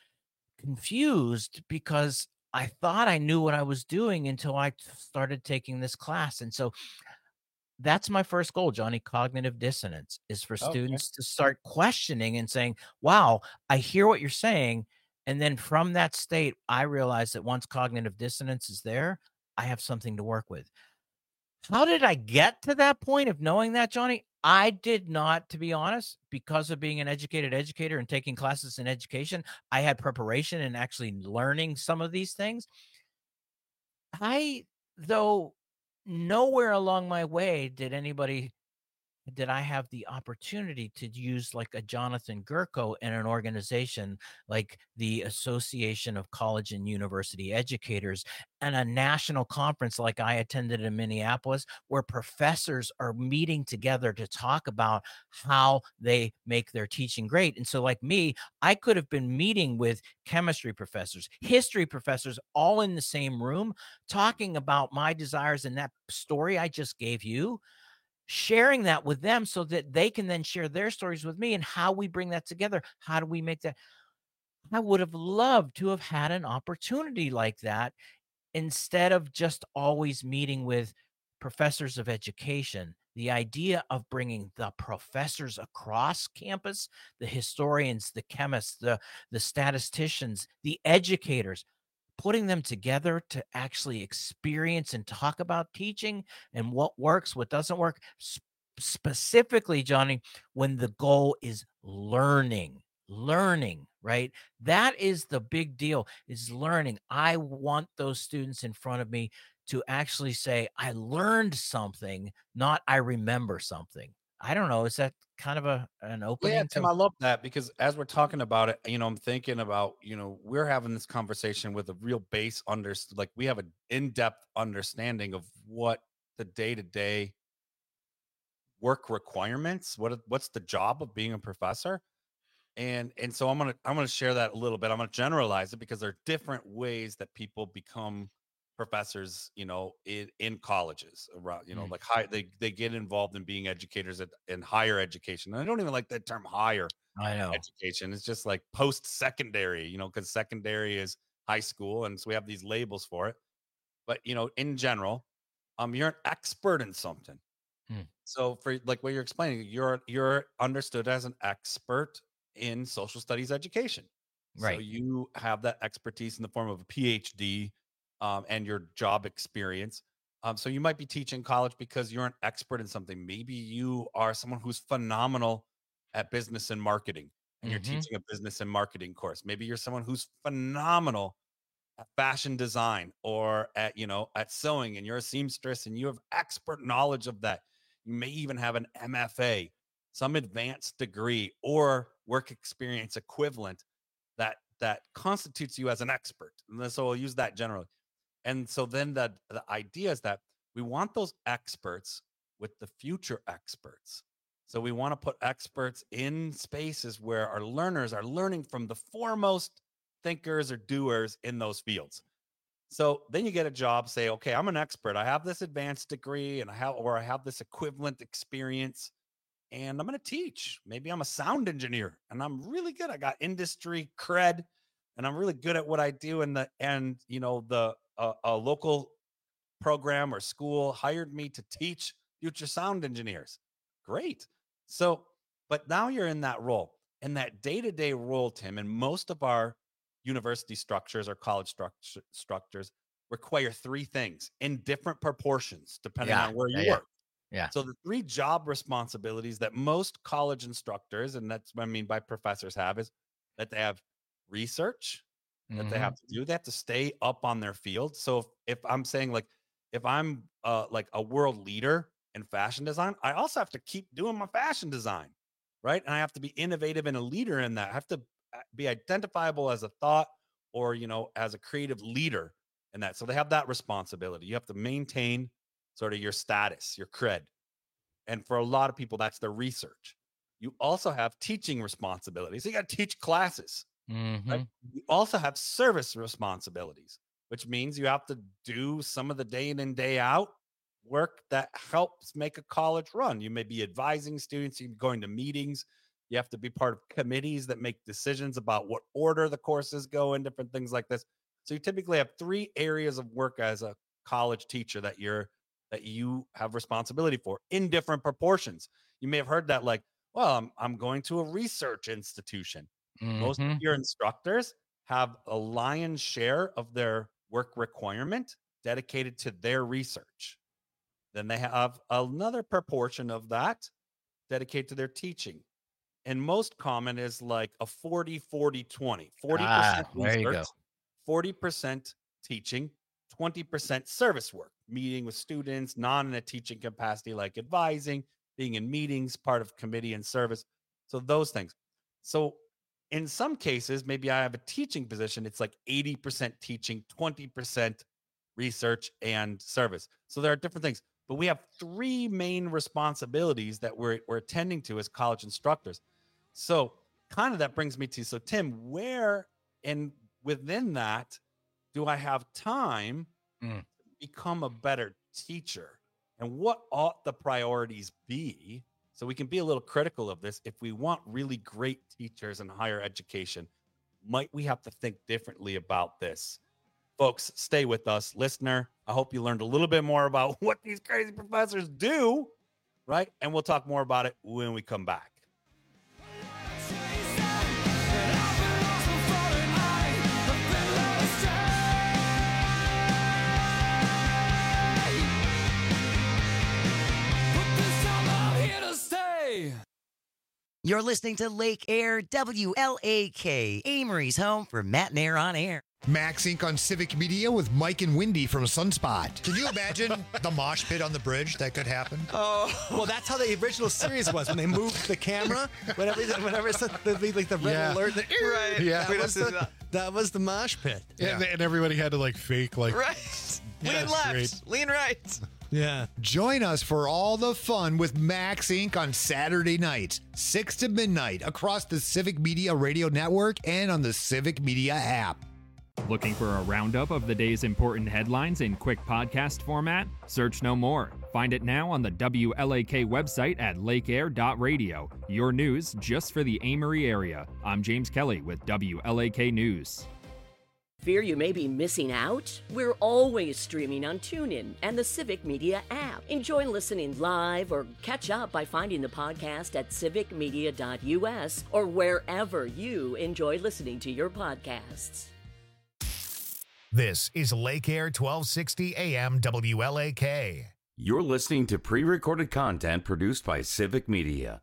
confused because I thought I knew what I was doing until I started taking this class. And so that's my first goal, Johnny. Cognitive dissonance is for students okay. to start questioning and saying, wow, I hear what you're saying. And then from that state, I realize that once cognitive dissonance is there, I have something to work with. How did I get to that point of knowing that, Johnny? I did not, to be honest, because of being an educated educator and taking classes in education. I had preparation and actually learning some of these things. I, though, nowhere along my way did anybody, did I have the opportunity to use like a Jonathan Gerko in an organization like the Association of College and University Educators and a national conference like I attended in Minneapolis, where professors are meeting together to talk about how they make their teaching great. And so like me, I could have been meeting with chemistry professors, history professors, all in the same room, talking about my desires and that story I just gave you, sharing that with them so that they can then share their stories with me, and how we bring that together. How do we make that? I would have loved to have had an opportunity like that instead of just always meeting with professors of education. The idea of bringing the professors across campus, the historians, the chemists, the, the statisticians, the educators, putting them together to actually experience and talk about teaching and what works, what doesn't work, sp- specifically, Johnny, when the goal is learning, learning, right? That is the big deal, is learning. I want those students in front of me to actually say, I learned something, not I remember something. I don't know. Is that kind of a an opening? Yeah, to- Tim, I love that, because as we're talking about it, you know, I'm thinking about, you know, we're having this conversation with a real base under, like we have an in-depth understanding of what the day-to-day work requirements, what what's the job of being a professor. And and so I'm gonna I'm gonna share that a little bit. I'm gonna generalize it because there are different ways that people become professors, you know, in, in colleges around, you know, Mm. like high, they they get involved in being educators at, in higher education. And I don't even like that term higher I know. education. It's just like post-secondary, you know, because secondary is high school, and so we have these labels for it. But you know, in general, um, you're an expert in something. Hmm. So for like what you're explaining, you're you're understood as an expert in social studies education. So Right. you have that expertise in the form of a P H D, um, and your job experience. Um, so you might be teaching college because you're an expert in something. Maybe you are someone who's phenomenal at business and marketing, and you're Mhm. teaching a business and marketing course. Maybe you're someone who's phenomenal at fashion design or at, you know, at sewing, and you're a seamstress and you have expert knowledge of that. You may even have an M F A, some advanced degree or work experience equivalent that that constitutes you as an expert. And then- so I'll use that generally. And so then the, the idea is that we want those experts with the future experts. So we want to put experts in spaces where our learners are learning from the foremost thinkers or doers in those fields. So then you get a job, say, okay, I'm an expert. I have this advanced degree and I have, or I have this equivalent experience, and I'm going to teach. Maybe I'm a sound engineer and I'm really good. I got industry cred and I'm really good at what I do. And the, and you know, the, uh, a local program or school hired me to teach future sound engineers. Great. So, but now you're in that role, in that day-to-day role, Tim, and most of our university structures or college structure, structures require three things in different proportions, depending Yeah, on where you yeah, yeah. work. Yeah. So the three job responsibilities that most college instructors, and that's what I mean by professors, have is that they have research that they have to do. They have to stay up on their field. So if, if I'm saying like, if I'm uh, like a world leader in fashion design, I also have to keep doing my fashion design, right? And I have to be innovative and a leader in that. I have to be identifiable as a thought or, you know, as a creative leader in that. So they have that responsibility. You have to maintain sort of your status, your cred. And for a lot of people, that's their research. You also have teaching responsibilities. You got to teach classes. Mhm. Right? You also have service responsibilities, which means you have to do some of the day in and day out work that helps make a college run. You may be advising students, you're going to meetings, you have to be part of committees that make decisions about what order the courses go in, different things like this. So you typically have three areas of work as a college teacher that you're that you have responsibility for in different proportions. You may have heard that like, well, I'm, I'm going to a research institution. Most of Mhm. your instructors have a lion's share of their work requirement dedicated to their research. Then they have another proportion of that dedicated to their teaching. And most common is like a forty, forty, twenty. forty percent Ah, there you go. research, forty percent teaching, twenty percent service work, meeting with students, not in a teaching capacity like advising, being in meetings, part of committee and service. So those things. So in some cases, maybe I have a teaching position. It's like eighty percent teaching, twenty percent research and service. So there are different things, but we have three main responsibilities that we're, we're attending to as college instructors. So kind of that brings me to, so Tim, where and within that do I have time Mm. to become a better teacher? And what ought the priorities be? So we can be a little critical of this. If we want really great teachers in higher education, might we have to think differently about this? Folks, stay with us. Listener, I hope you learned a little bit more about what these crazy professors do, right? And we'll talk more about it when we come back. You're listening to Lake Air, W L A K, Amory's home for Matt and Air on Air. Max Incorporated on Civic Media with Mike and Wendy from Sunspot. Can you imagine the mosh pit on the bridge that could happen? Oh, well, that's how the original series was when they moved the camera. Whenever, whenever it's the, the, like the red Yeah. alert, the, Right. Yeah, We that was, don't do the, that. that was the mosh pit. Yeah. And, and everybody had to like fake like Right. Yeah, lean that's left. great. Lean right. Yeah. Join us for all the fun with Max Incorporated on Saturday nights, six to midnight, across the Civic Media Radio Network and on the Civic Media app. Looking for a roundup of the day's important headlines in quick podcast format? Search no more. Find it now on the W L A K website at lake air dot radio. Your news just for the Amory area. I'm James Kelly with W L A K News. Fear you may be missing out? We're always streaming on TuneIn and the Civic Media app. Enjoy listening live or catch up by finding the podcast at civic media dot U S or wherever you enjoy listening to your podcasts. This is Lake Air twelve sixty A M W L A K. You're listening to pre-recorded content produced by Civic Media.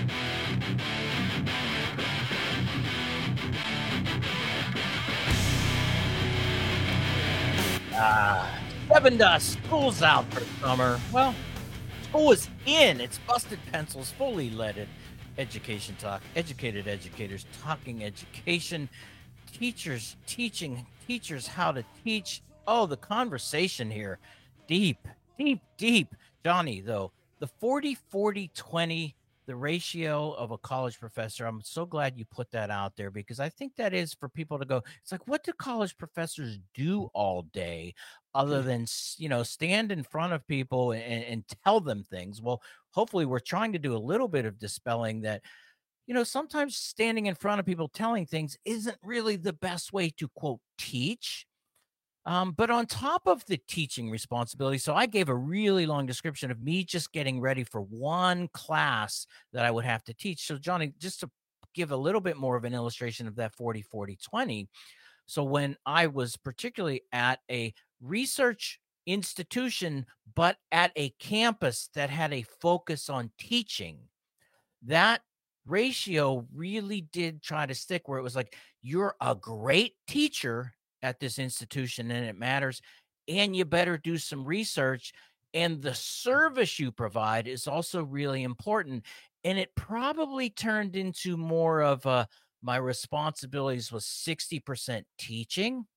Ah, seven dust. School's out for summer. Well, school is in. It's Busted Pencils, fully leaded education talk. Educated educators talking education. Teachers teaching teachers how to teach. Oh, the conversation here. Deep, deep, deep. Johnny, though, the forty forty twenty, the ratio of a college professor, I'm so glad you put that out there because I think that is for people to go, it's like, what do college professors do all day other than, you know, stand in front of people and, and tell them things? Well, hopefully we're trying to do a little bit of dispelling that, you know, sometimes standing in front of people telling things isn't really the best way to, quote, teach. Um, but on top of the teaching responsibility, so I gave a really long description of me just getting ready for one class that I would have to teach. So, Johnny, just to give a little bit more of an illustration of that forty forty twenty. So when I was particularly at a research institution, but at a campus that had a focus on teaching, that ratio really did try to stick where it was like, you're a great teacher at this institution and it matters, and you better do some research, and the service you provide is also really important. And it probably turned into more of a, my responsibilities was sixty percent teaching,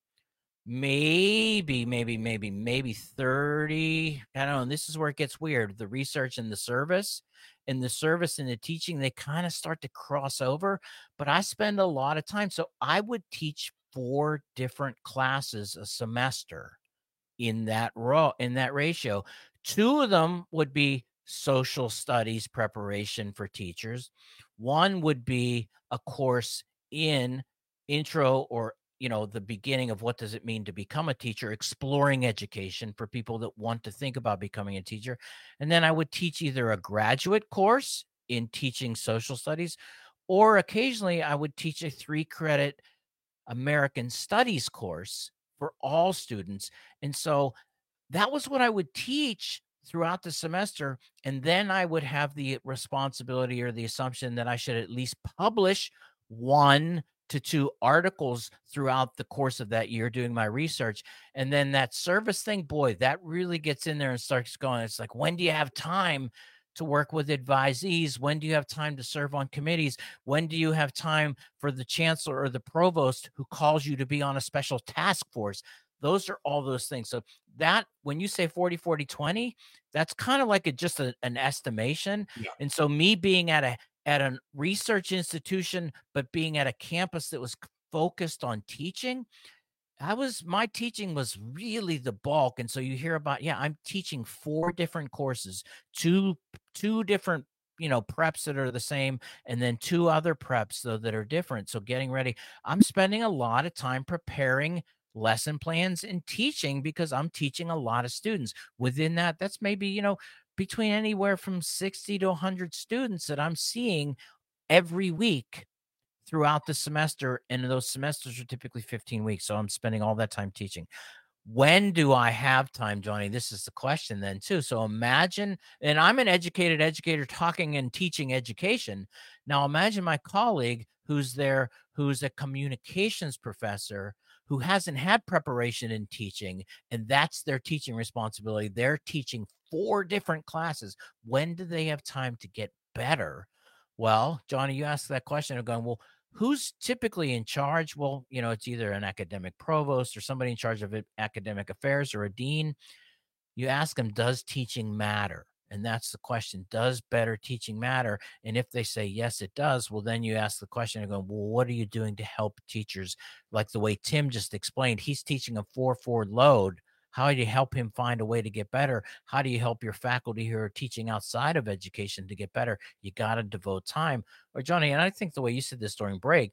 maybe, maybe, maybe, maybe thirty. I don't know. And this is where it gets weird. The research and the service, and the service and the teaching, they kind of start to cross over. But I spend a lot of time. So I would teach four different classes a semester in that raw in that ratio. Two of them would be social studies preparation for teachers. One would be a course in intro or, you know, the beginning of what does it mean to become a teacher, exploring education for people that want to think about becoming a teacher. And then I would teach either a graduate course in teaching social studies, or occasionally I would teach a three credit American Studies course for all students. And so that was what I would teach throughout the semester. And then I would have the responsibility or the assumption that I should at least publish one to two articles throughout the course of that year doing my research. And then that service thing, boy, that really gets in there and starts going. It's like, when do you have time to work with advisees? When do you have time to serve on committees? When do you have time for the chancellor or the provost who calls you to be on a special task force? Those are all those things. So that, when you say forty forty twenty, that's kind of like a, just a, an estimation. Yeah. And so me being at a at a research institution, but being at a campus that was focused on teaching, I was, my teaching was really the bulk. And so you hear about, yeah, I'm teaching four different courses, two, two different, you know, preps that are the same, and then two other preps though that are different. So getting ready, I'm spending a lot of time preparing lesson plans and teaching because I'm teaching a lot of students. Within that, that's maybe, you know, between anywhere from sixty to one hundred students that I'm seeing every week throughout the semester. And those semesters are typically fifteen weeks. So I'm spending all that time teaching. when do I have time, Johnny? This is the question then too. So imagine, and I'm an educated educator talking and teaching education. Now imagine my colleague who's there, who's a communications professor who hasn't had preparation in teaching, and that's their teaching responsibility. They're teaching four different classes. When do they have time to get better? Well, Johnny, you asked that question of going, well, who's typically in charge? Well, you know, it's either an academic provost or somebody in charge of academic affairs or a dean. You ask them, does teaching matter? And that's the question. Does better teaching matter? And if they say, yes, it does, well, then you ask the question and go, well, what are you doing to help teachers? Like the way Tim just explained, he's teaching a four four load. How do you help him find a way to get better? How do you help your faculty who are teaching outside of education to get better? You got to devote time. Or Johnny, and I think the way you said this during break,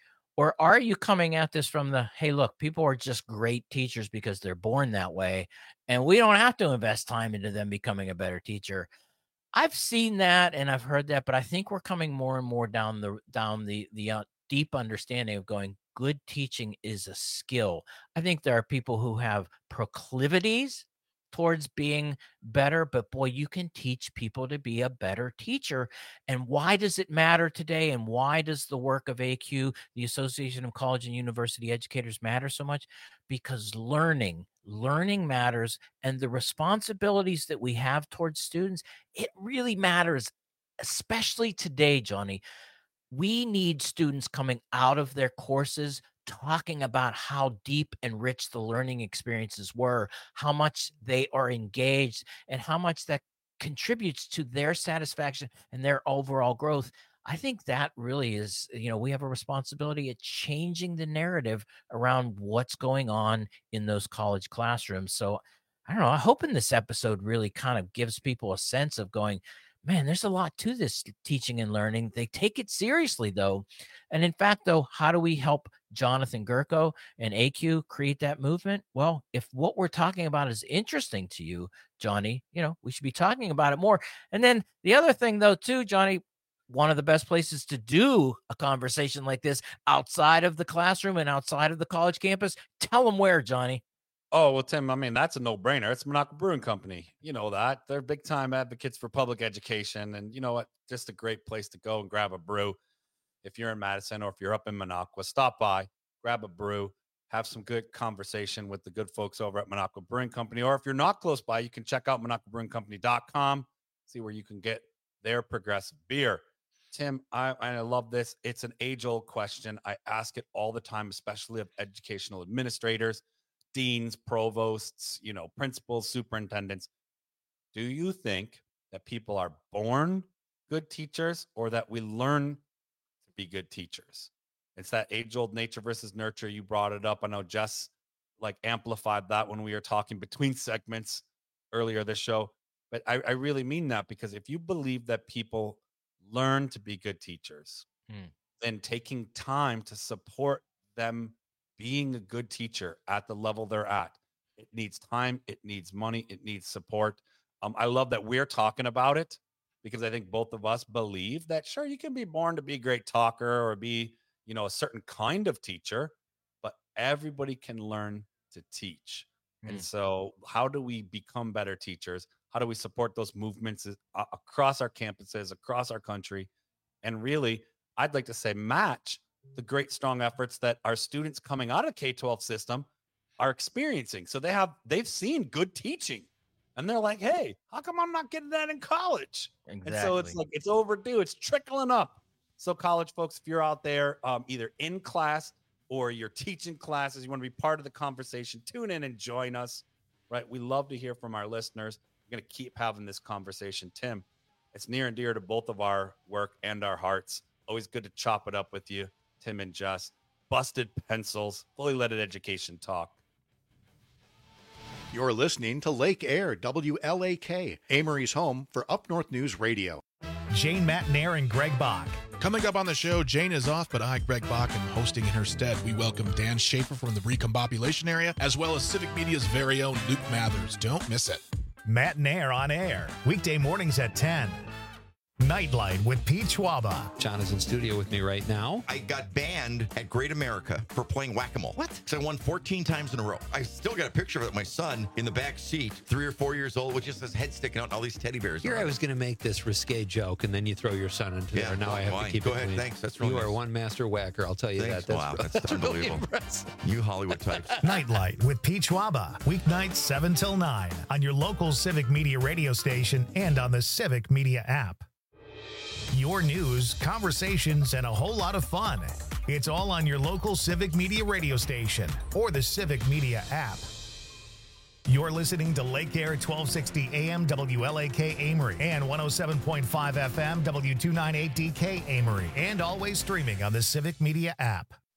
or are you coming at this from the, hey, look, people are just great teachers because they're born that way, and we don't have to invest time into them becoming a better teacher? I've seen that and I've heard that, but I think we're coming more and more down the down the the uh, deep understanding of going, good teaching is a skill. I think there are people who have proclivities towards being better, but boy, you can teach people to be a better teacher. And why does it matter today? And why does the work of A Q, the Association of College and University Educators, matter so much? Because learning, learning matters, and the responsibilities that we have towards students, it really matters, especially today, Johnny. We need students coming out of their courses talking about how deep and rich the learning experiences were, how much they are engaged, and how much that contributes to their satisfaction and their overall growth. I think that really is, you know, we have a responsibility at changing the narrative around what's going on in those college classrooms. So I don't know, I hope in this episode really kind of gives people a sense of going, man, there's a lot to this teaching and learning. They take it seriously, though. And in fact, though, how do we help Jonathan Gurko and A Q create that movement? Well, if what we're talking about is interesting to you, Johnny, you know, we should be talking about it more. And then the other thing, though, too, Johnny, one of the best places to do a conversation like this outside of the classroom and outside of the college campus, tell them where, Johnny. Oh, well, Tim, I mean, that's a no-brainer. It's Minocqua Brewing Company. You know that. They're big-time advocates for public education. And you know what? Just a great place to go and grab a brew. If you're in Madison or if you're up in Minocqua, stop by, grab a brew, have some good conversation with the good folks over at Minocqua Brewing Company. Or if you're not close by, you can check out minocqua brewing company dot com, see where you can get their progressive beer. Tim, I, I love this. It's an age-old question. I ask it all the time, especially of educational administrators, deans, provosts, you know, principals, superintendents. Do you think that people are born good teachers or that we learn to be good teachers? It's that age-old nature versus nurture. You brought it up. I know Jess like amplified that when we were talking between segments earlier this show. But I, I really mean that, because if you believe that people learn to be good teachers, hmm. then taking time to support them being a good teacher at the level they're at, it needs time, it needs money, it needs support. Um, I love that we're talking about it, because I think both of us believe that, sure, you can be born to be a great talker or be, you know, a certain kind of teacher, but everybody can learn to teach. Mm. And so how do we become better teachers? How do we support those movements uh, across our campuses, across our country? And really, I'd like to say match the great, strong efforts that our students coming out of K twelve system are experiencing. So they have, they've seen good teaching and they're like, hey, how come I'm not getting that in college? Exactly. And so it's like, it's overdue. It's trickling up. So college folks, if you're out there, um, either in class or you're teaching classes, you want to be part of the conversation, tune in and join us, right? We love to hear from our listeners. We're going to keep having this conversation. Tim, it's near and dear to both of our work and our hearts. Always good to chop it up with you, Tim and Jess. Busted pencils, fully leaded education talk. You're listening to Lake Air, W L A K, Amory's home for Up North News Radio. Jane Matanair and Greg Bach. Coming up on the show, Jane is off, but I, Greg Bach, am hosting in her stead. We welcome Dan Schaefer from the Recombobulation area, as well as Civic Media's very own Luke Mathers. Don't miss it. Matanair on air, weekday mornings at ten. Nightlight with Pete Schwaba. John is in studio with me right now. I got banned at Great America for playing whack-a-mole. What? So I won fourteen times in a row. I still got a picture of it, my son in the back seat, three or four years old, with just his head sticking out and all these teddy bears. Here I was going to make this risque joke, and then you throw your son into Yeah, there. Now well, I have fine. to keep Go it ahead. clean. Thanks. That's real You nice. are one master whacker, I'll tell you Thanks. that. Wow, that's really unbelievable. impressive. You Hollywood types. Nightlight with Pete Schwaba. Weeknights seven till nine on your local Civic Media radio station and on the Civic Media app. Your news, conversations, and a whole lot of fun. It's all on your local Civic Media radio station or the Civic Media app. You're listening to Lake Air twelve sixty A M W L A K Amory and one oh seven point five F M W two ninety-eight D K Amory, and always streaming on the Civic Media app.